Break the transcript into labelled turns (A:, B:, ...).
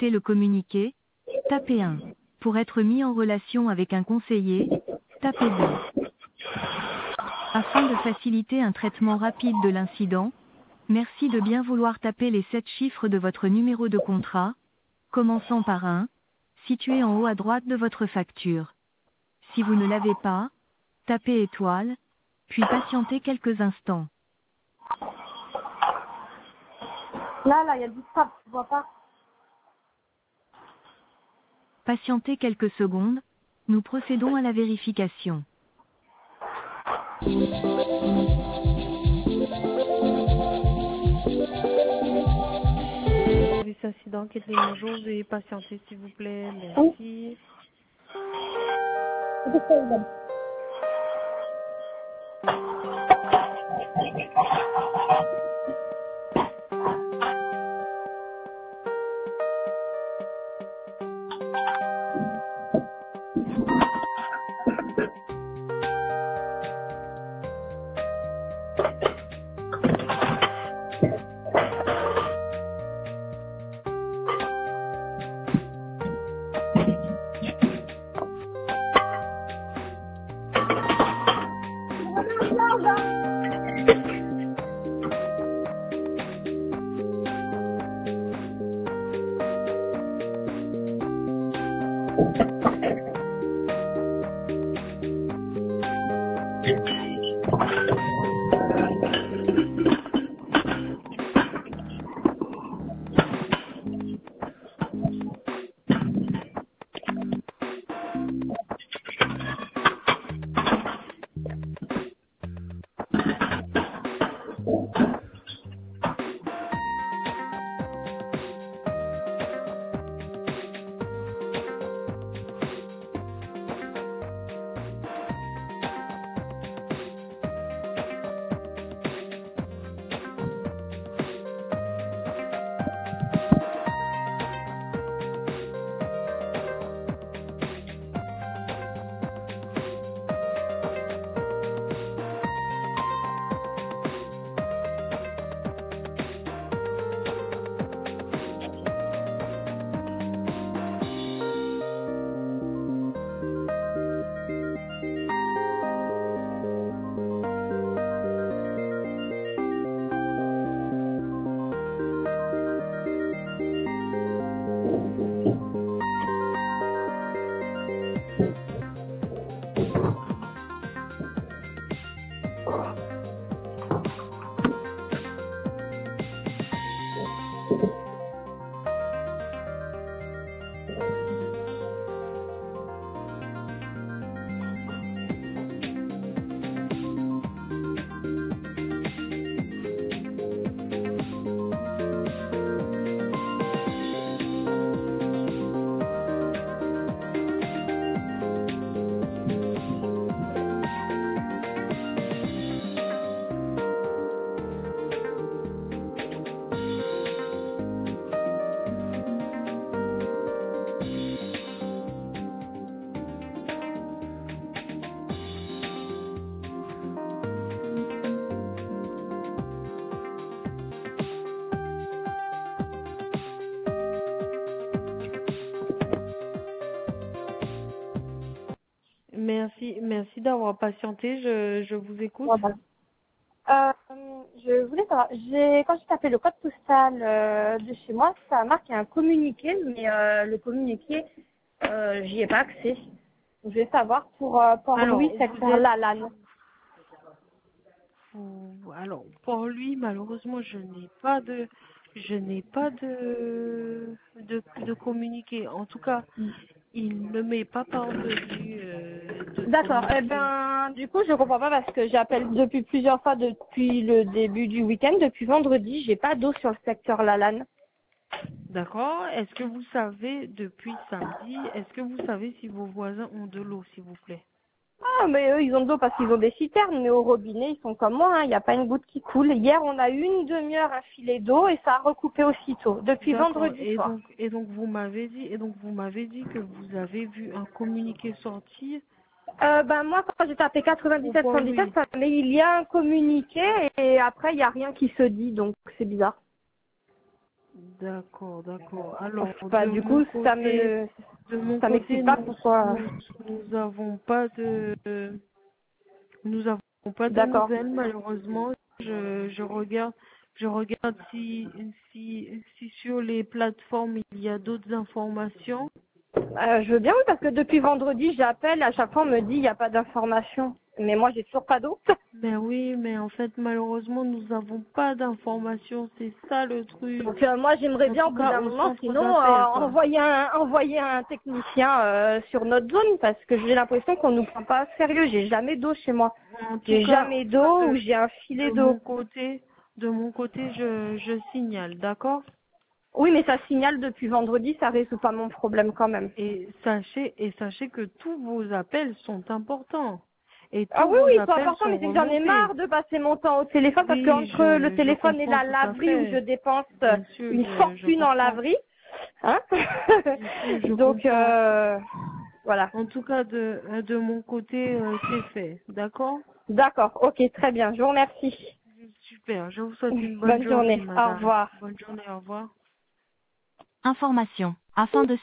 A: écouter le communiqué, tapez 1. Pour être mis en relation avec un conseiller, tapez 2. Afin de faciliter un traitement rapide de l'incident, merci de bien vouloir taper les 7 chiffres de votre numéro de contrat, commençant par 1, situé en haut à droite de votre facture. Si vous ne l'avez pas, tapez étoile, puis patientez quelques instants.
B: Là, il y a du sable, tu vois pas?
A: Patientez quelques secondes, nous procédons à la vérification.
C: Service incident, Kathleen, bonjour, veuillez patienter s'il vous plaît, merci. Merci d'avoir patienté, je vous écoute.
B: Je voulais savoir, quand j'ai tapé le code postal de chez moi, ça marque un communiqué, mais le communiqué, j'y ai pas accès. Donc, je vais savoir pour Port-Louis, secteur Lalanne.
C: Alors, pour lui, malheureusement, je n'ai pas de communiqué. En tout cas, il ne m'est pas parvenu de
B: D'accord.
C: communiqué.
B: Du coup, je comprends pas parce que j'appelle depuis plusieurs fois depuis le début du week-end. Depuis vendredi, j'ai pas d'eau sur le secteur Lalanne.
C: D'accord. Est-ce que vous savez, depuis samedi, est-ce que vous savez si vos voisins ont de l'eau, s'il vous plaît?
B: Ah, mais eux, ils ont de l'eau parce qu'ils ont des citernes, mais au robinet, ils sont comme moi, hein. Il n'y a pas une goutte qui coule. Hier, on a eu une demi-heure un filet d'eau et ça a recoupé aussitôt, depuis vendredi soir.
C: Et donc vous m'avez dit que vous avez vu un communiqué sortir.
B: Moi, quand j'ai tapé 97
C: Pour
B: 117,
C: lui.
B: mais il y a un communiqué et après, il n'y a rien qui se dit, donc c'est bizarre.
C: D'accord, d'accord. Alors,
B: Bah,
C: de
B: du
C: mon
B: coup, ça
C: côté, de mon
B: ça
C: côté,
B: m'explique pas pourquoi.
C: nous avons pas de, nous avons pas de
B: D'accord.
C: nouvelles, malheureusement. Je regarde si sur les plateformes il y a d'autres informations.
B: Je veux bien, oui, parce que depuis vendredi, j'appelle, à chaque fois, on me dit, il n'y a pas d'information. Mais moi, j'ai toujours pas d'eau.
C: Mais oui, mais en fait, malheureusement, nous n'avons pas d'informations. C'est ça le truc.
B: Donc, moi, j'aimerais
C: En
B: bien, au
C: tout
B: bout
C: cas,
B: d'un
C: au
B: moment,
C: centre
B: sinon,
C: d'appel, quoi.
B: envoyer un technicien sur notre zone, parce que j'ai l'impression qu'on nous prend pas au sérieux. J'ai jamais d'eau chez moi.
C: En tout
B: J'ai
C: cas,
B: jamais d'eau ou j'ai un filet d'eau.
C: de mon côté, je signale, d'accord?
B: Oui, mais ça signale depuis vendredi, ça résout pas mon problème quand même.
C: Et sachez que tous vos appels sont importants. Et
B: Ah
C: tous
B: oui,
C: vos
B: oui, c'est
C: appels
B: important, mais
C: sont
B: c'est que j'en ai
C: remontés.
B: marre de passer mon temps au téléphone parce que
C: Oui,
B: entre le
C: je
B: téléphone et
C: comprends
B: la
C: tout à
B: laverie où je
C: fait.
B: dépense
C: Bien sûr,
B: une
C: je
B: fortune en
C: comprends.
B: laverie, hein.
C: Bien sûr, je
B: Donc
C: comprends.
B: voilà.
C: En tout cas, de mon côté, c'est fait. D'accord?
B: D'accord, ok, très bien, je vous remercie.
C: Super. Je vous souhaite une bonne
B: Bonne
C: journée,
B: journée, au
C: madame.
B: revoir.
C: Bonne journée, au revoir.
A: Information. Afin de